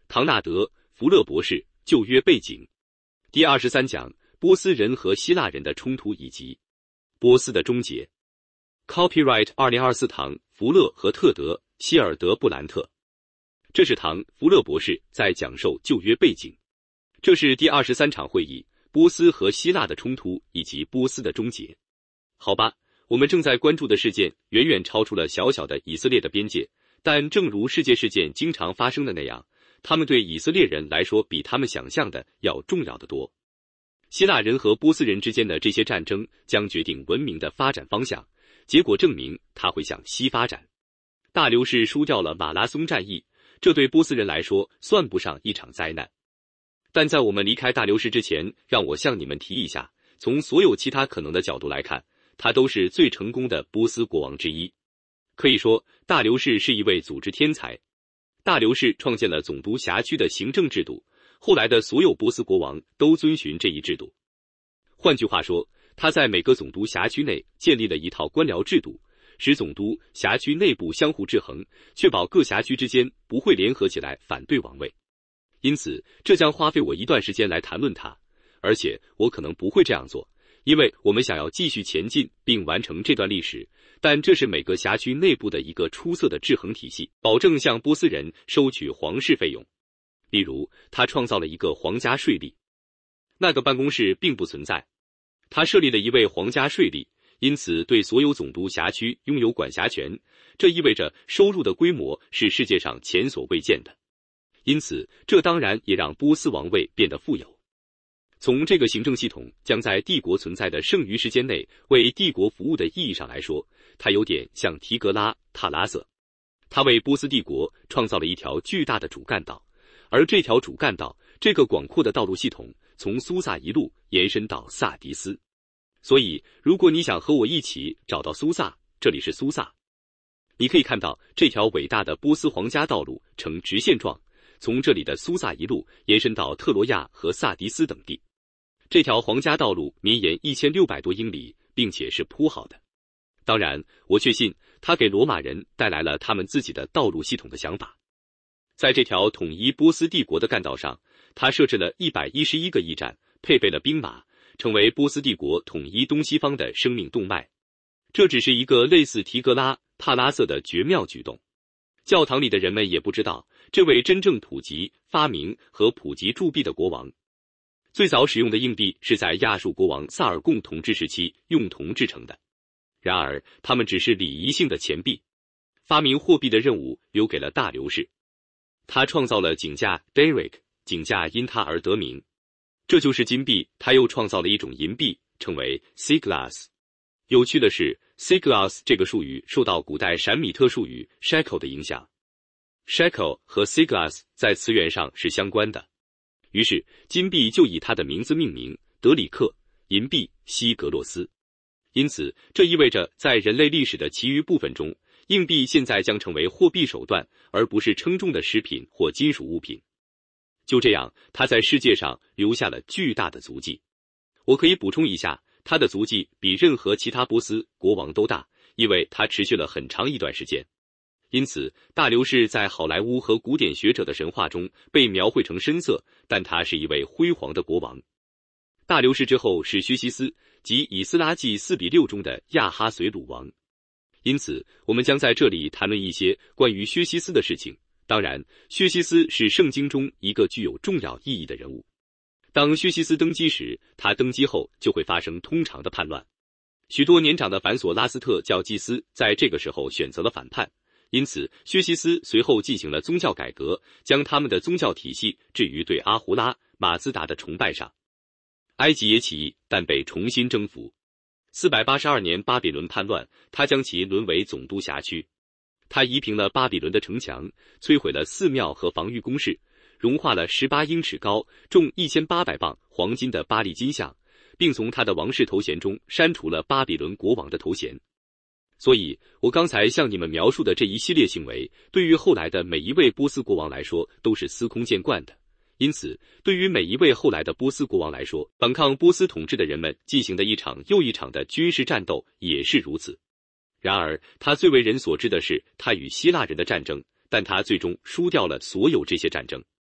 唐纳德·福勒博士，旧约背景。第23讲，波斯人和希腊人的冲突以及波斯的终结。Copyright 2024唐·福勒和特德·希尔德布兰特。这是唐·福勒博士在讲授旧约背景。这是第23场会议，波斯和希腊的冲突以及波斯的终结。好吧，我们正在关注的事件远远超出了小小的以色列的边界，但正如世界事件经常发生的那样，他们对以色列人来说比他们想象的要重要得多。希腊人和波斯人之间的这些战争将决定文明的发展方向，结果证明它会向西发展。大流士输掉了马拉松战役，这对波斯人来说算不上一场灾难。但在我们离开大流士之前，让我向你们提一下，从所有其他可能的角度来看，他都是最成功的波斯国王之一。可以说，大流士是一位组织天才。大流士创建了总督辖区的行政制度，后来的所有波斯国王都遵循这一制度。换句话说，他在每个总督辖区内建立了一套官僚制度，使总督辖区内部相互制衡，确保各辖区之间不会联合起来反对王位。因此，这将花费我一段时间来谈论它，而且我可能不会这样做，因为我们想要继续前进并完成这段历史，但这是每个辖区内部的一个出色的制衡体系，保证向波斯人收取皇室费用。例如，他创造了一个皇家税吏，那个办公室并不存在。他设立了一位皇家税吏，因此对所有总督辖区拥有管辖权，这意味着收入的规模是世界上前所未见的。因此，这当然也让波斯王位变得富有。从这个行政系统将在帝国存在的剩余时间内为帝国服务的意义上来说，它有点像提格拉·塔拉瑟。他为波斯帝国创造了一条巨大的主干道，而这条主干道，这个广阔的道路系统，从苏萨一路延伸到萨迪斯。所以，如果你想和我一起找到苏萨，这里是苏萨。你可以看到这条伟大的波斯皇家道路呈直线状，从这里的苏萨一路延伸到特罗亚和萨迪斯等地。这条皇家道路绵延1600多英里，并且是铺好的。当然，我确信它给罗马人带来了他们自己的道路系统的想法。在这条统一波斯帝国的干道上，它设置了111个驿站，配备了兵马，成为波斯帝国统一东西方的生命动脉。这只是一个类似提格拉·帕拉瑟的绝妙举动。教堂里的人们也不知道，这位真正普及、发明和普及铸币的国王，最早使用的硬币是在亚述国王萨尔贡统治时期用铜制成的。然而，他们只是礼仪性的钱币。发明货币的任务留给了大流士。他创造了井架 Derrick， 井架因他而得名。这就是金币。他又创造了一种银币，称为 siglas。有趣的是 siglas 这个术语受到古代闪米特术语 shekel 的影响。shekel 和 siglas 在词源上是相关的。于是，金币就以他的名字命名，德里克，银币西格洛斯。因此，这意味着在人类历史的其余部分中，硬币现在将成为货币手段，而不是称重的食品或金属物品。就这样，它在世界上留下了巨大的足迹。我可以补充一下，它的足迹比任何其他波斯国王都大，因为它持续了很长一段时间。因此，大流士在好莱坞和古典学者的神话中被描绘成深色，但他是一位辉煌的国王。大流士之后是薛西斯，即以斯拉记4:6中的亚哈随鲁王。因此，我们将在这里谈论一些关于薛西斯的事情。当然，薛西斯是圣经中一个具有重要意义的人物。当薛西斯登基时，他登基后就会发生通常的叛乱。许多年长的反索拉斯特教祭司在这个时候选择了反叛。因此，薛西斯随后进行了宗教改革，将他们的宗教体系置于对阿胡拉、马自达的崇拜上。埃及也起义，但被重新征服。482年巴比伦叛乱，他将其沦为总督辖区。他夷平了巴比伦的城墙，摧毁了寺庙和防御工事，融化了18英尺高、重1800磅黄金的巴利金像，并从他的王室头衔中删除了巴比伦国王的头衔。所以，我刚才向你们描述的这一系列行为，对于后来的每一位波斯国王来说都是司空见惯的。因此，对于每一位后来的波斯国王来说，反抗波斯统治的人们进行的一场又一场的军事战斗也是如此。然而，他最为人所知的是他与希腊人的战争，但他最终输掉了所有这些战争。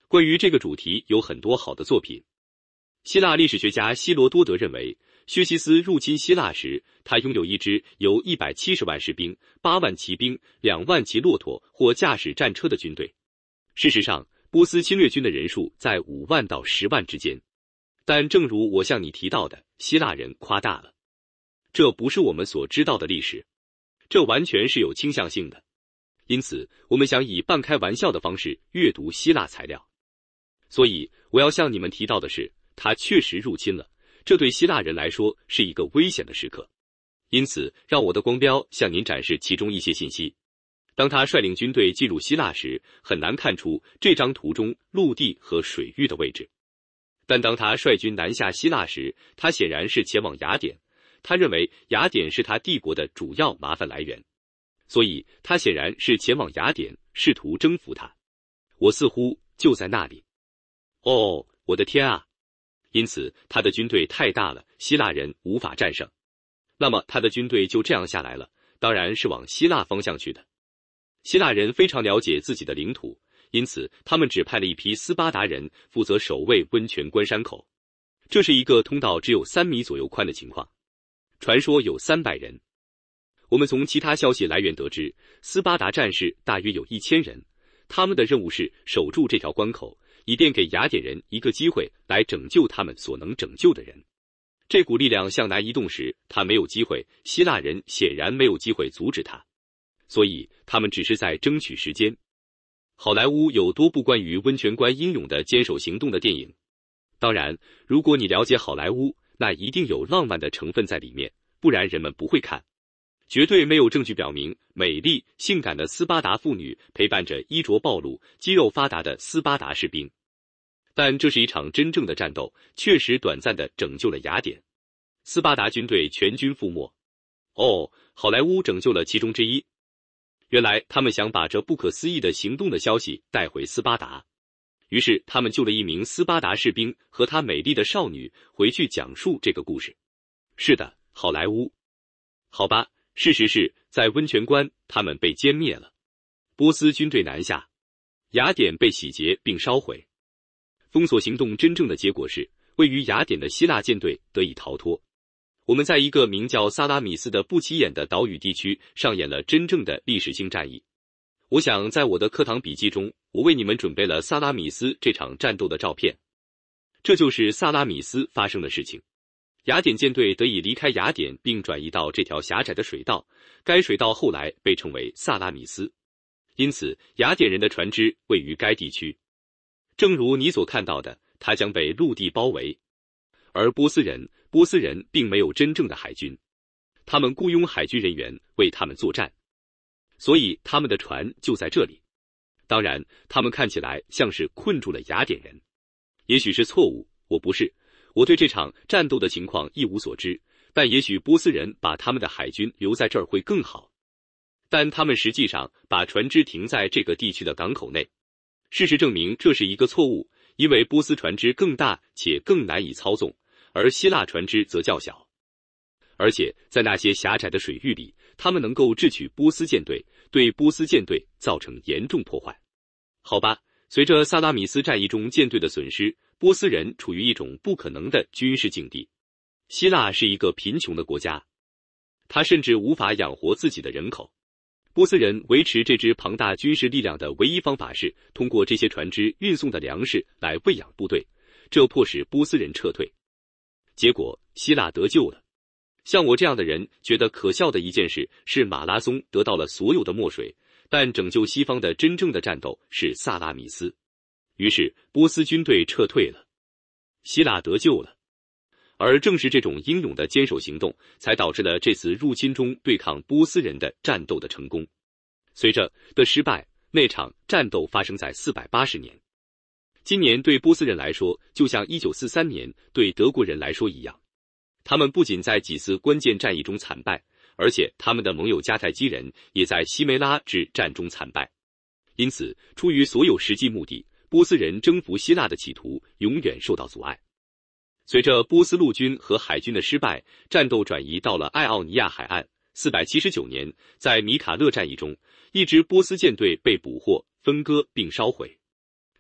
关于这个主题有很多好的作品。希腊历史学家希罗多德认为，薛西斯入侵希腊时，他拥有一支由170万士兵、8万骑兵、2万骑骆驼或驾驶战车的军队。事实上，波斯侵略军的人数在5万到10万之间。但正如我向你提到的，希腊人夸大了。这不是我们所知道的历史，这完全是有倾向性的。因此，我们想以半开玩笑的方式阅读希腊材料。所以，我要向你们提到的是，他确实入侵了，这对希腊人来说是一个危险的时刻。因此，让我的光标向您展示其中一些信息。当他率领军队进入希腊时，很难看出这张图中陆地和水域的位置。但当他率军南下希腊时，他显然是前往雅典。他认为雅典是他帝国的主要麻烦来源，所以他显然是前往雅典，试图征服它。我似乎就在那里。哦，我的天啊！因此，他的军队太大了，希腊人无法战胜。那么，他的军队就这样下来了，当然是往希腊方向去的。希腊人非常了解自己的领土，因此他们只派了一批斯巴达人负责守卫温泉关山口。这是一个通道只有3米左右宽的情况。传说有300人。我们从其他消息来源得知，斯巴达战士大约有1000人，他们的任务是守住这条关口，以便给雅典人一个机会来拯救他们所能拯救的人。这股力量向南移动时，他没有机会，希腊人显然没有机会阻止他，所以他们只是在争取时间。好莱坞有多部关于温泉关英勇的坚守行动的电影。当然，如果你了解好莱坞，那一定有浪漫的成分在里面，不然人们不会看。绝对没有证据表明美丽、性感的斯巴达妇女陪伴着衣着暴露、肌肉发达的斯巴达士兵。但这是一场真正的战斗，确实短暂地拯救了雅典。斯巴达军队全军覆没。哦，好莱坞拯救了其中之一。原来他们想把这不可思议的行动的消息带回斯巴达，于是他们救了一名斯巴达士兵和他美丽的少女回去讲述这个故事。是的，好莱坞。好吧，事实是在温泉关他们被歼灭了。波斯军队南下，雅典被洗劫并烧毁。封锁行动真正的结果是，位于雅典的希腊舰队得以逃脱。我们在一个名叫萨拉米斯的不起眼的岛屿地区上演了真正的历史性战役。我想在我的课堂笔记中，我为你们准备了萨拉米斯这场战斗的照片。这就是萨拉米斯发生的事情。雅典舰队得以离开雅典并转移到这条狭窄的水道，该水道后来被称为萨拉米斯。因此，雅典人的船只位于该地区。正如你所看到的，它将被陆地包围。而波斯人并没有真正的海军，他们雇佣海军人员为他们作战，所以他们的船就在这里。当然，他们看起来像是困住了雅典人。也许是错误，我对这场战斗的情况一无所知，但也许波斯人把他们的海军留在这儿会更好。但他们实际上把船只停在这个地区的港口内。事实证明这是一个错误，因为波斯船只更大且更难以操纵，而希腊船只则较小。而且在那些狭窄的水域里，他们能够智取波斯舰队，对波斯舰队造成严重破坏。好吧，随着萨拉米斯战役中舰队的损失，波斯人处于一种不可能的军事境地。希腊是一个贫穷的国家，它甚至无法养活自己的人口。波斯人维持这支庞大军事力量的唯一方法是通过这些船只运送的粮食来喂养部队，这迫使波斯人撤退。结果，希腊得救了。像我这样的人觉得可笑的一件事是马拉松得到了所有的墨水，但拯救西方的真正的战斗是萨拉米斯。于是波斯军队撤退了，希腊得救了。而正是这种英勇的坚守行动，才导致了这次入侵中对抗波斯人的战斗的成功。随着的失败，那场战斗发生在480年。今年对波斯人来说，就像1943年对德国人来说一样。他们不仅在几次关键战役中惨败，而且他们的盟友迦太基人也在西梅拉之战中惨败。因此，出于所有实际目的，波斯人征服希腊的企图永远受到阻碍。随着波斯陆军和海军的失败，战斗转移到了爱奥尼亚海岸。479年，在米卡勒战役中，一支波斯舰队被捕获、分割并烧毁。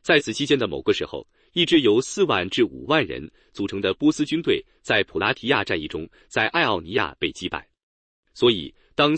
在此期间的某个时候，一支由4万至5万人组成的波斯军队在普拉提亚战役中在爱奥尼亚被击败。所以，当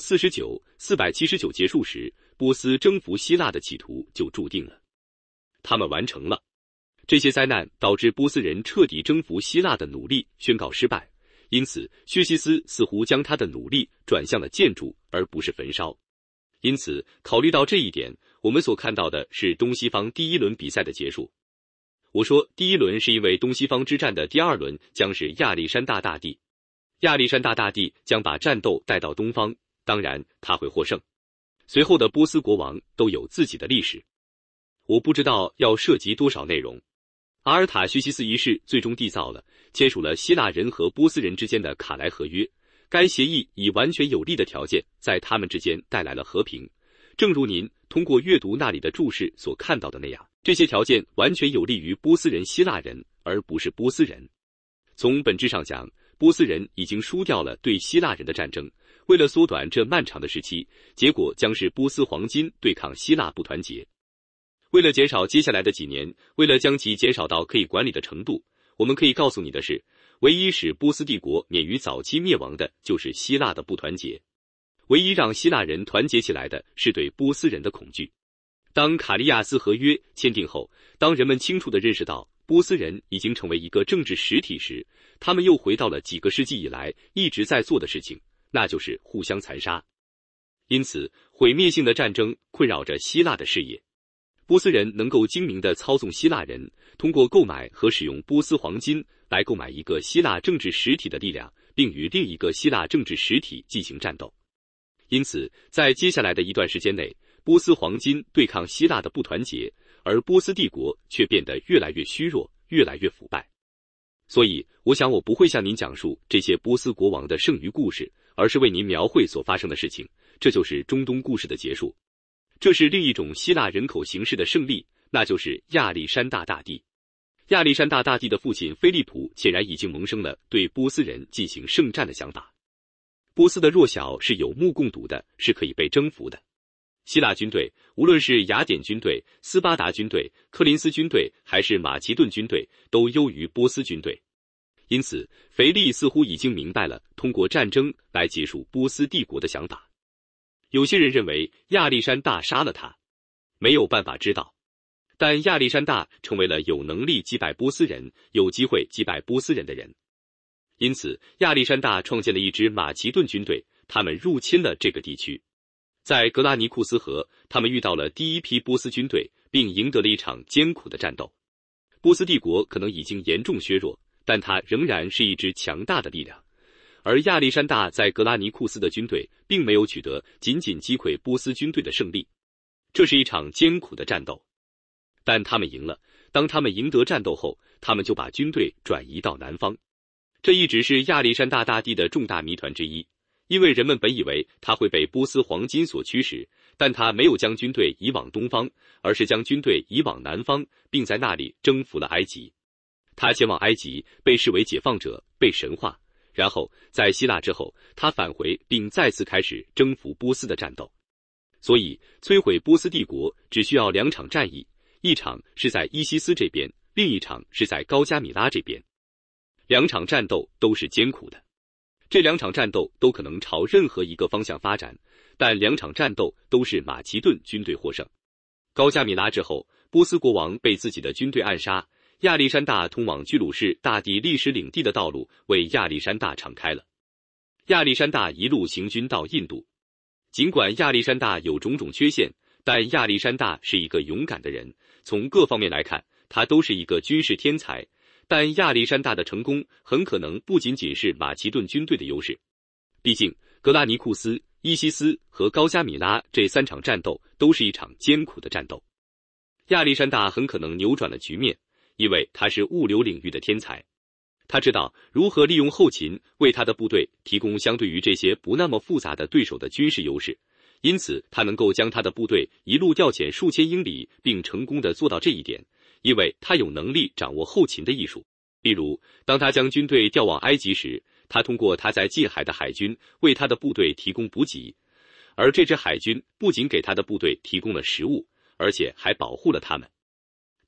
479结束时，波斯征服希腊的企图就注定了。他们完成了。这些灾难导致波斯人彻底征服希腊的努力宣告失败，因此薛西斯似乎将他的努力转向了建筑，而不是焚烧。因此，考虑到这一点，我们所看到的是东西方第一轮比赛的结束。我说第一轮是因为东西方之战的第二轮将是亚历山大大帝。亚历山大大帝将把战斗带到东方，当然他会获胜。随后的波斯国王都有自己的历史。我不知道要涉及多少内容。阿尔塔薛西斯一世最终缔造了、签署了希腊人和波斯人之间的卡莱合约。该协议以完全有利的条件在他们之间带来了和平。正如您通过阅读那里的注释所看到的那样，这些条件完全有利于波斯人、希腊人，而不是波斯人。从本质上讲，波斯人已经输掉了对希腊人的战争。为了缩短这漫长的时期，结果将是波斯黄金对抗希腊不团结。为了减少接下来的几年，为了将其减少到可以管理的程度，我们可以告诉你的是，唯一使波斯帝国免于早期灭亡的就是希腊的不团结。唯一让希腊人团结起来的是对波斯人的恐惧。当卡利亚斯合约签订后，当人们清楚地认识到波斯人已经成为一个政治实体时，他们又回到了几个世纪以来一直在做的事情，那就是互相残杀。因此，毁灭性的战争困扰着希腊的事业。波斯人能够精明地操纵希腊人，通过购买和使用波斯黄金来购买一个希腊政治实体的力量，并与另一个希腊政治实体进行战斗。因此，在接下来的一段时间内，波斯黄金对抗希腊的不团结，而波斯帝国却变得越来越虚弱，越来越腐败。所以，我想我不会向您讲述这些波斯国王的剩余故事，而是为您描绘所发生的事情。这就是中东故事的结束。这是另一种希腊人口形式的胜利，那就是亚历山大大帝。亚历山大大帝的父亲菲利普显然已经萌生了对波斯人进行圣战的想法。波斯的弱小是有目共睹的，是可以被征服的。希腊军队，无论是雅典军队、斯巴达军队、克林斯军队还是马其顿军队，都优于波斯军队。因此，腓力似乎已经明白了通过战争来结束波斯帝国的想法。有些人认为亚历山大杀了他，没有办法知道。但亚历山大成为了有能力击败波斯人、有机会击败波斯人的人。因此，亚历山大创建了一支马其顿军队，他们入侵了这个地区。在格拉尼库斯河，他们遇到了第一批波斯军队，并赢得了一场艰苦的战斗。波斯帝国可能已经严重削弱，但它仍然是一支强大的力量。而亚历山大在格拉尼库斯的军队并没有取得仅仅击溃波斯军队的胜利，这是一场艰苦的战斗。但他们赢了。当他们赢得战斗后，他们就把军队转移到南方。这一直是亚历山大大帝的重大谜团之一，因为人们本以为他会被波斯黄金所驱使，但他没有将军队移往东方，而是将军队移往南方，并在那里征服了埃及。他前往埃及，被视为解放者，被神化。然后在希腊之后，他返回并再次开始征服波斯的战斗。所以摧毁波斯帝国只需要2场战役，一场是在伊西斯这边，另一场是在高加米拉这边。2场战斗都是艰苦的，这2场战斗都可能朝任何一个方向发展，但2场战斗都是马其顿军队获胜。高加米拉之后，波斯国王被自己的军队暗杀，亚历山大通往居鲁士大帝历史领地的道路为亚历山大敞开了。亚历山大一路行军到印度。尽管亚历山大有种种缺陷，但亚历山大是一个勇敢的人，从各方面来看，他都是一个军事天才。但亚历山大的成功很可能不仅仅是马其顿军队的优势，毕竟格拉尼库斯、伊西斯和高加米拉这3场战斗都是一场艰苦的战斗。亚历山大很可能扭转了局面，因为他是物流领域的天才。他知道如何利用后勤为他的部队提供相对于这些不那么复杂的对手的军事优势，因此他能够将他的部队一路调遣数千英里，并成功地做到这一点，因为他有能力掌握后勤的艺术。例如，当他将军队调往埃及时，他通过他在近海的海军为他的部队提供补给，而这支海军不仅给他的部队提供了食物，而且还保护了他们。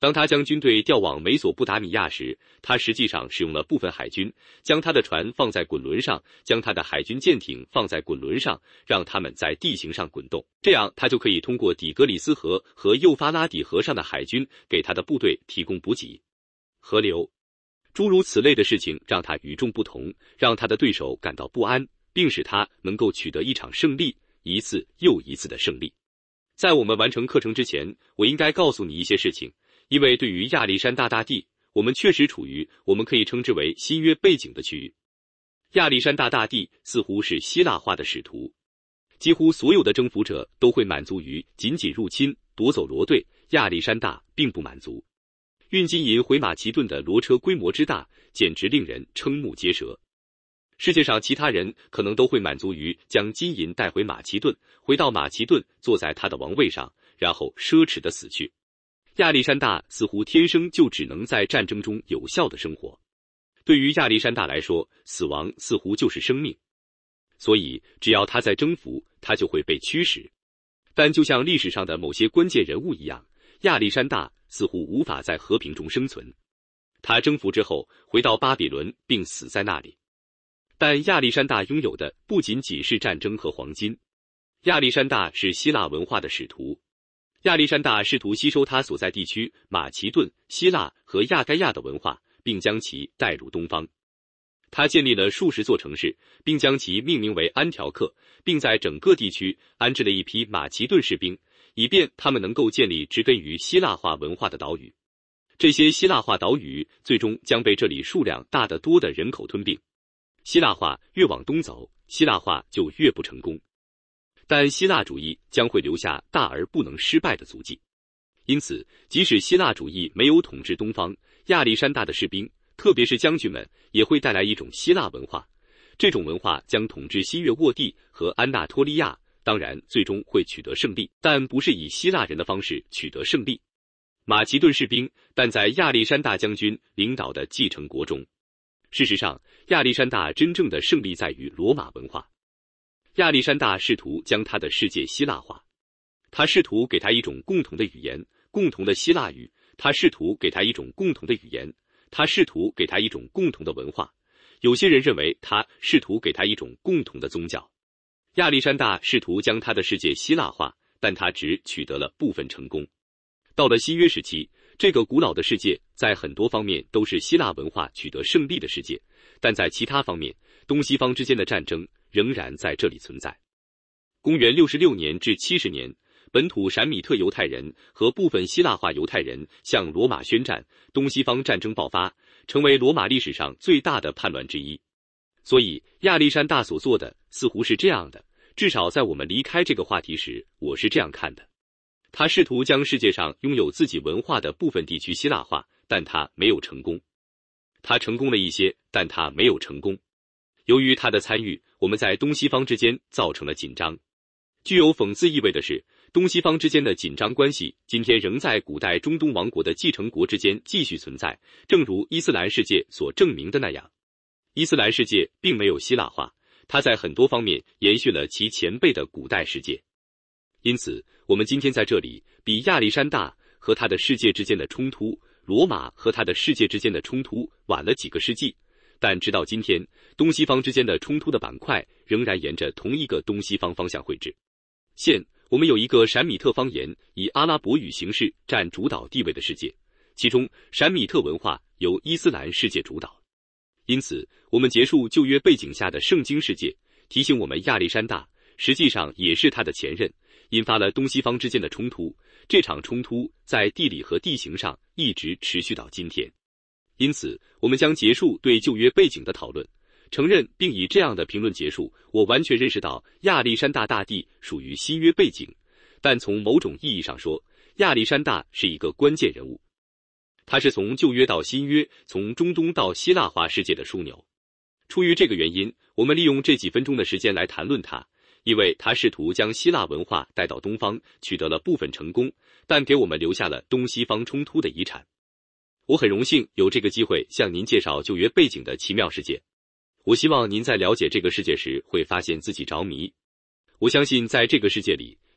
当他将军队调往美索不达米亚时，他实际上使用了部分海军，将他的船放在滚轮上，将他的海军舰艇放在滚轮上，让他们在地形上滚动，这样他就可以通过底格里斯河和幼发拉底河上的海军给他的部队提供补给。河流，诸如此类的事情让他与众不同，让他的对手感到不安，并使他能够取得一场胜利，一次又一次的胜利。在我们完成课程之前，我应该告诉你一些事情。因为对于亚历山大大帝，我们确实处于我们可以称之为新约背景的区域。亚历山大大帝似乎是希腊化的使徒，几乎所有的征服者都会满足于仅仅入侵夺走罗队，亚历山大并不满足。运金银回马其顿的骡车规模之大，简直令人瞠目结舌。世界上其他人可能都会满足于将金银带回马其顿，回到马其顿，坐在他的王位上，然后奢侈地死去。亚历山大似乎天生就只能在战争中有效的生活。对于亚历山大来说，死亡似乎就是生命，所以只要他在征服，他就会被驱使。但就像历史上的某些关键人物一样，亚历山大似乎无法在和平中生存。他征服之后回到巴比伦并死在那里。但亚历山大拥有的不仅仅是战争和黄金，亚历山大是希腊文化的使徒。亚历山大试图吸收他所在地区马其顿、希腊和亚该亚的文化，并将其带入东方。他建立了数十座城市，并将其命名为安条克，并在整个地区安置了一批马其顿士兵，以便他们能够建立植根于希腊化文化的岛屿。这些希腊化岛屿最终将被这里数量大得多的人口吞并。希腊化越往东走，希腊化就越不成功。但希腊主义将会留下大而不能失败的足迹。因此，即使希腊主义没有统治东方，亚历山大的士兵，特别是将军们，也会带来一种希腊文化。这种文化将统治西越沃地和安纳托利亚，当然最终会取得胜利，但不是以希腊人的方式取得胜利。马其顿士兵，但在亚历山大将军领导的继承国中。事实上，亚历山大真正的胜利在于罗马文化。亚历山大试图将他的世界希腊化，他试图给他一种共同的语言，共同的希腊语，他试图给他一种共同的语言，他试图给他一种共同的文化。有些人认为他试图给他一种共同的宗教。亚历山大试图将他的世界希腊化，但他只取得了部分成功。到了新约时期，这个古老的世界在很多方面都是希腊文化取得胜利的世界，但在其他方面，东西方之间的战争仍然在这里存在。公元66年至70年，本土闪米特犹太人和部分希腊化犹太人向罗马宣战，东西方战争爆发，成为罗马历史上最大的叛乱之一。所以亚历山大所做的似乎是这样的，至少在我们离开这个话题时，我是这样看的。他试图将世界上拥有自己文化的部分地区希腊化，但他没有成功。他成功了一些，但他没有成功。由于他的参与，我们在东西方之间造成了紧张。具有讽刺意味的是，东西方之间的紧张关系今天仍在古代中东王国的继承国之间继续存在，正如伊斯兰世界所证明的那样。伊斯兰世界并没有希腊化，它在很多方面延续了其前辈的古代世界。因此，我们今天在这里比亚历山大和他的世界之间的冲突，罗马和他的世界之间的冲突晚了几个世纪，但直到今天，东西方之间的冲突的板块仍然沿着同一个东西方方向绘制。现我们有一个闪米特方言以阿拉伯语形式占主导地位的世界，其中闪米特文化由伊斯兰世界主导。因此，我们结束旧约背景下的圣经世界，提醒我们亚历山大实际上也是他的前任，引发了东西方之间的冲突。这场冲突在地理和地形上一直持续到今天。因此，我们将结束对旧约背景的讨论，承认并以这样的评论结束。我完全认识到亚历山大大帝属于新约背景，但从某种意义上说，亚历山大是一个关键人物。他是从旧约到新约，从中东到希腊化世界的枢纽。出于这个原因，我们利用这几分钟的时间来谈论他，因为他试图将希腊文化带到东方，取得了部分成功，但给我们留下了东西方冲突的遗产。我很荣幸有这个机会向您介绍旧约背景的奇妙世界。我希望您在了解这个世界时会发现自己着迷。我相信在这个世界里，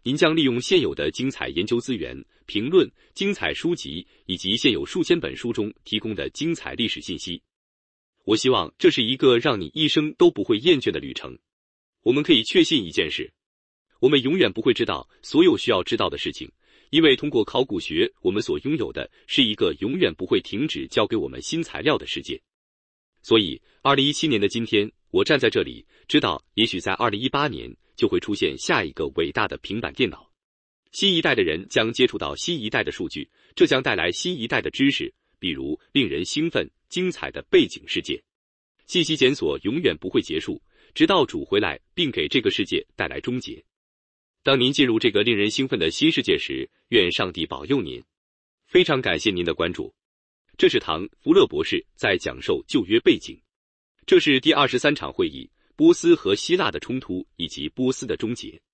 您将利用现有的精彩研究资源、评论、精彩书籍以及现有数千本书中提供的精彩历史信息。我希望这是一个让你一生都不会厌倦的旅程。我们可以确信一件事，我们永远不会知道所有需要知道的事情，因为通过考古学，我们所拥有的是一个永远不会停止教给我们新材料的世界。所以2017年的今天，我站在这里，知道也许在2018年就会出现下一个伟大的平板电脑。新一代的人将接触到新一代的数据，这将带来新一代的知识，比如令人兴奋、精彩的背景世界。信息检索永远不会结束，直到主回来并给这个世界带来终结。当您进入这个令人兴奋的新世界时，愿上帝保佑您。非常感谢您的关注。这是唐·福勒博士在讲授旧约背景。这是第23场会议，波斯和希腊的冲突以及波斯的终结。